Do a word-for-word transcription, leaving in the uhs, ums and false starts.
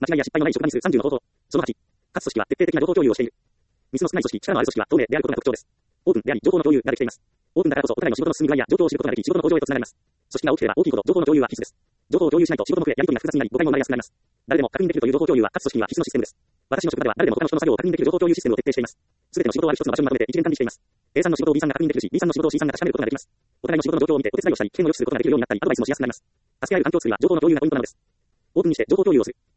間違いや失敗のない職場にするさんじゅうの方法。そのはち、各組織は徹底的な情報共有をしている。ミスの少ない組織、力のある組織は透明であることが特徴です。オープンであり、情報の共有ができています。オープンだからこそ、お互いの仕事の進み具合や状況を知ることができ、仕事の向上へとつながります。組織が大きければ大きいほど情報の共有は必須です。情報を共有しないと仕事の増え、やり取りが複雑になり、誤解も生まれやすくなります。誰でも確認できるという情報共有は各組織には必須のシステムです。私の職場では誰でも他の人の作業を確認できる情報共有システムを徹底しています。すべての仕事をある一つの場所にまとめて一元管理しています。A さんの仕事を B さんが確認できるし、B さんの仕事を C さんが確かめることができます。お互いの仕事の状況を見てお手伝いをしたり、意見を良くすることができるようになったり、アドバイスもしやすくなります。助け合う環境を作るには情報の共有がポイントなのです。オープンにして情報共有をする。